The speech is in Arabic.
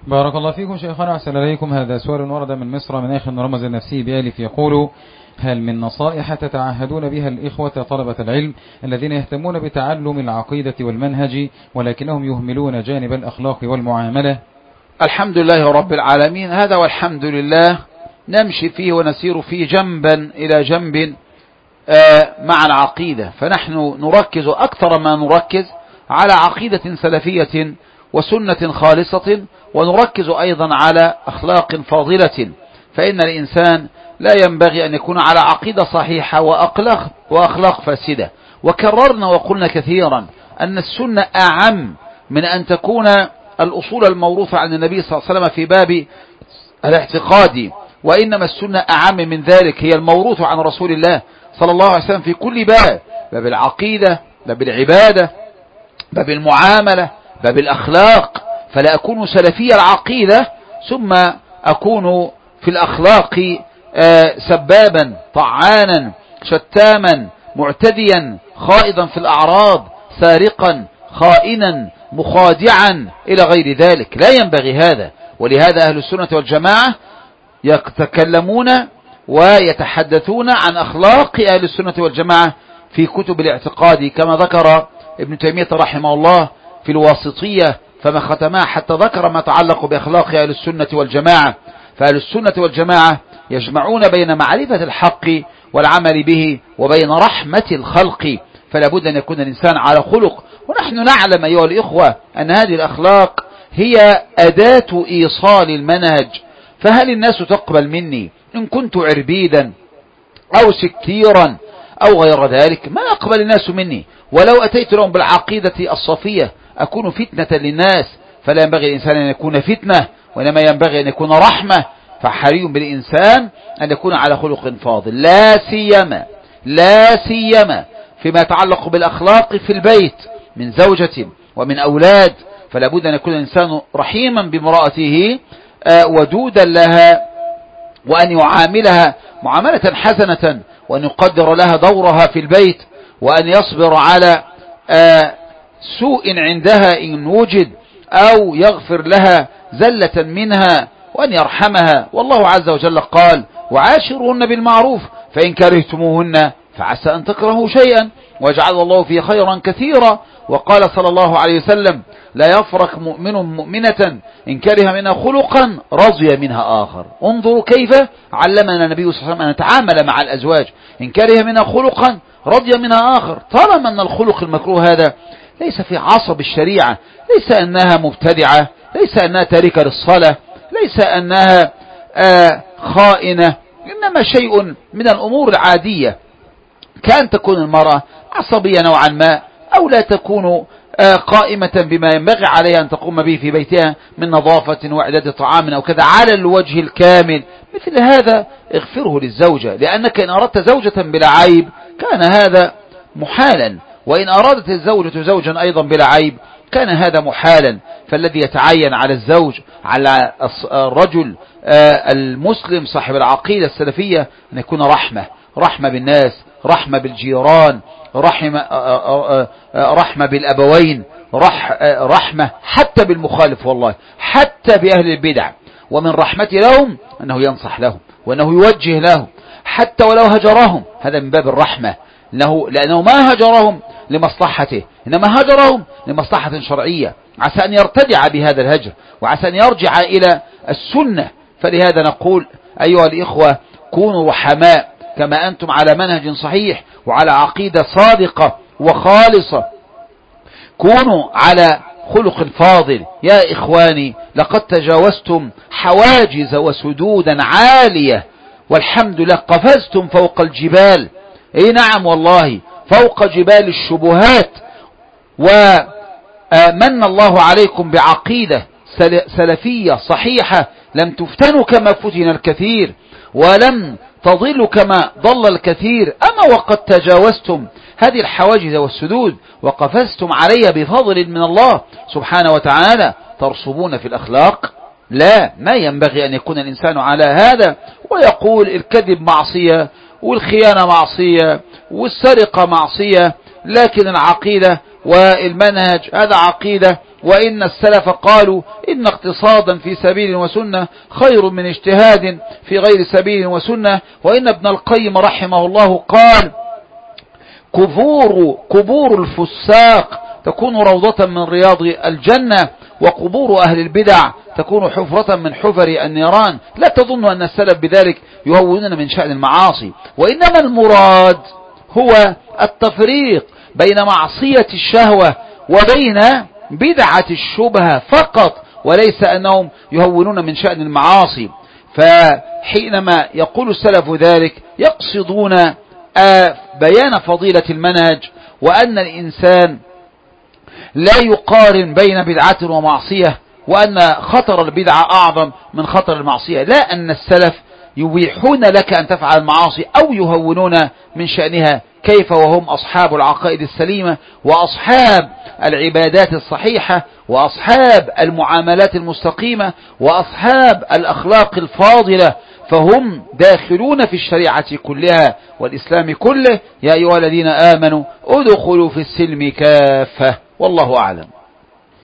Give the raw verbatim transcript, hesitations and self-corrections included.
بارك الله فيكم شيخنا، أحسن إليكم. هذا سؤال ورد من مصر من أخ رمز النفسي بألف يقول: هل من نصائح تتعهدون بها الإخوة طلبة العلم الذين يهتمون بتعلم العقيدة والمنهج ولكنهم يهملون جانب الأخلاق والمعاملة؟ الحمد لله رب العالمين، هذا والحمد لله. نمشي فيه ونسير فيه جنبا إلى جنب مع العقيدة، فنحن نركز أكثر ما نركز على عقيدة سلفية وسنة خالصة، ونركز أيضا على أخلاق فاضلة، فإن الإنسان لا ينبغي أن يكون على عقيدة صحيحة وأخلاق, وأخلاق فاسدة. وكررنا وقلنا كثيرا أن السنة أعم من أن تكون الأصول الموروثة عن النبي صلى الله عليه وسلم في باب الاعتقاد، وإنما السنة أعم من ذلك، هي الموروث عن رسول الله صلى الله عليه وسلم في كل باب: باب العقيدة، باب العبادة، باب المعاملة، باب الأخلاق. فلا أكون سلفي العقيدة ثم أكون في الأخلاق سبابا طعانا شتاما معتديا خائضا في الأعراض سارقا خائنا مخادعا إلى غير ذلك. لا ينبغي هذا. ولهذا أهل السنة والجماعة يتكلمون ويتحدثون عن أخلاق أهل السنة والجماعة في كتب الاعتقاد، كما ذكر ابن تيمية رحمه الله في الواسطية فما ختمها حتى ذكر ما يتعلق بأخلاق أهل السنة والجماعة. فأهل السنة والجماعة يجمعون بين معرفة الحق والعمل به وبين رحمة الخلق، فلا بد أن يكون الإنسان على خلق. ونحن نعلم أيها الإخوة أن هذه الأخلاق هي أداة إيصال المنهج. فهل الناس تقبل مني إن كنت عربيدا أو سكيرا أو غير ذلك؟ ما يقبل الناس مني. ولو أتيت لهم بالعقيدة الصفية أكون فتنة للناس. فلا ينبغي الإنسان أن يكون فتنة، وإنما ينبغي أن يكون رحمة. فحري بالإنسان أن يكون على خلق فاضل، لا سيما لا سيما فيما يتعلق بالأخلاق في البيت من زوجة ومن أولاد. فلا بد أن يكون الإنسان رحيما بامرأته ودودا لها، وأن يعاملها معاملة حسنة، وأن يقدر لها دورها في البيت، وأن يصبر على سوء عندها إن وجد، أو يغفر لها زلة منها، وأن يرحمها. والله عز وجل قال: وعاشرهن بالمعروف فإن كرهتموهن فعسى أن تكرهوا شيئا ويجعل الله فيه خيرا كثيرا. وقال صلى الله عليه وسلم: لا يفرق مؤمن مؤمنة إن كره منها خلقا رضي منها آخر. انظروا كيف علمنا النبي صلى الله عليه وسلم أن نتعامل مع الأزواج: إن كره منها خلقا رضي منها آخر. طالما أن الخلق المكروه هذا ليس في عصب الشريعة، ليس أنها مبتدعة، ليس أنها تاركة للصلاة، ليس أنها آه خائنة، إنما شيء من الأمور العادية، كأن تكون المرأة عصبية نوعا ما، أو لا تكون آه قائمة بما ينبغي عليها أن تقوم به في بيتها من نظافة وإعداد طعام أو كذا على الوجه الكامل. مثل هذا اغفره للزوجة، لأنك إن أردت زوجة بلا عيب كان هذا محالا، وإن أرادت الزوجة زوجا أيضا بلا عيب كان هذا محالا. فالذي يتعين على الزوج على الرجل المسلم صاحب العقيدة السلفية أن يكون رحمة، رحمة بالناس، رحمة بالجيران، رحمة, رحمة بالأبوين، رحمة حتى بالمخالف، والله حتى بأهل البدع. ومن رحمة لهم أنه ينصح لهم وأنه يوجه لهم حتى ولو هجرهم، هذا من باب الرحمة، لأنه, لأنه ما هجرهم لمصلحته، إنما هجرهم لمصلحة شرعية، عسى أن يرتدع بهذا الهجر وعسى أن يرجع إلى السنة. فلهذا نقول أيها الإخوة: كونوا رحماء كما أنتم على منهج صحيح وعلى عقيدة صادقة وخالصة، كونوا على خلق فاضل. يا إخواني، لقد تجاوزتم حواجز وسدودا عالية، والحمد لله قفزتم فوق الجبال. اي نعم والله، فوق جبال الشبهات. ومن الله عليكم بعقيدة سلفية صحيحة، لم تفتنوا كما فتن الكثير، ولم تضلوا كما ضل الكثير. أما وقد تجاوزتم هذه الحواجز والسدود وقفزتم علي بفضل من الله سبحانه وتعالى، ترصبون في الأخلاق. لا، ما ينبغي أن يكون الإنسان على هذا ويقول الكذب معصية والخيانة معصية والسرقة معصية، لكن العقيدة والمنهج هذا عقيدة وإن السلف قالوا إن اقتصادا في سبيل وسنة خير من اجتهاد في غير سبيل وسنة. وإن ابن القيم رحمه الله قال قبور, قبور الفساق تكون روضة من رياض الجنة، وقبور أهل البدع تكون حفرة من حفر النيران. لا تظن أن السلف بذلك يهونون من شأن المعاصي، وإنما المراد هو التفريق بين معصية الشهوة وبين بدعة الشبهة فقط، وليس أنهم يهونون من شأن المعاصي. فحينما يقول السلف ذلك يقصدون بيان فضيلة المنهج، وأن الإنسان لا يقارن بين بدعة ومعصية، وأن خطر البدعة أعظم من خطر المعصية، لا أن السلف يبيحون لك أن تفعل المعاصي أو يهونون من شأنها، كيف وهم أصحاب العقائد السليمة وأصحاب العبادات الصحيحة وأصحاب المعاملات المستقيمة وأصحاب الأخلاق الفاضلة، فهم داخلون في الشريعة كلها والإسلام كله. يا أيها الذين آمنوا ادخلوا في السلم كافة، والله أعلم.